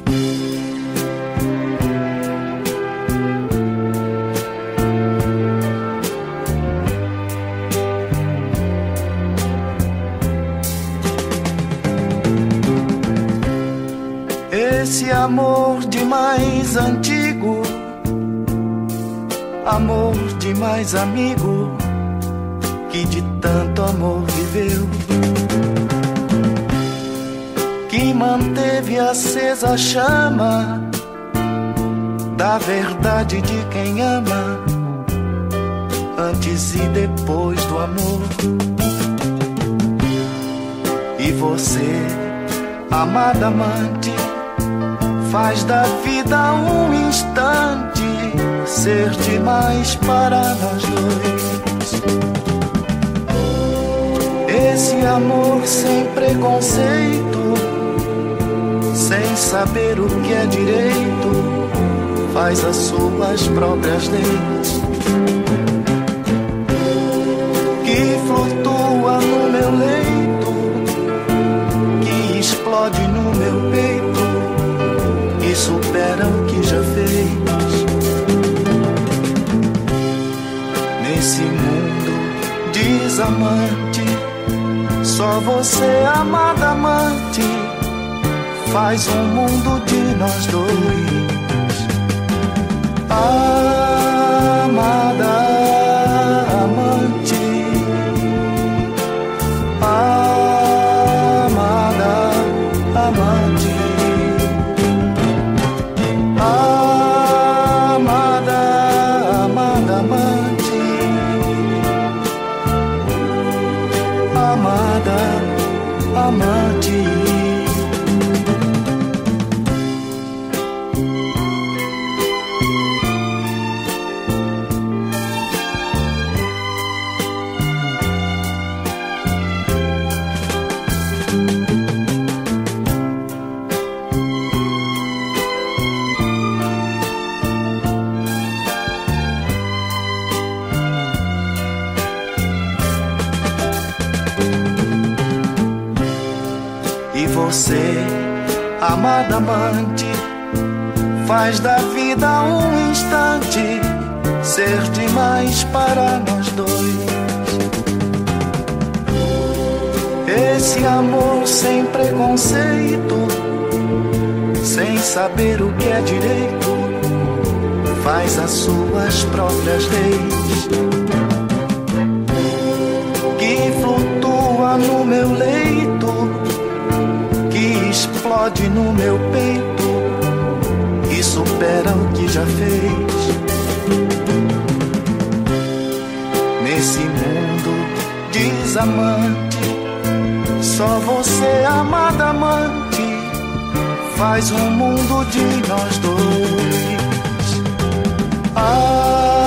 Esse amor demais antigo, amor demais amigo, que de tanto amor viveu, que manteve acesa a chama da verdade de quem ama, antes e depois do amor. E você, amada amante, faz da vida um instante ser demais para nós dois. Esse amor sem preconceito, sem saber o que é direito, faz as suas próprias leis, que flutua no meu leito, que explode no meu peito e supera o que já fez. Nesse mundo desamante, só você, amada amante, faz um mundo de nós dois. Amada amante, amada amante, amada amada amante, amada amante. Você, amada amante, faz da vida um instante ser demais para nós dois. Esse amor sem preconceito, sem saber o que é direito, faz as suas próprias leis, que flutua no meu leito, explode no meu peito e supera o que já fez. Nesse mundo desamante, só você, amada amante, faz um mundo de nós dois.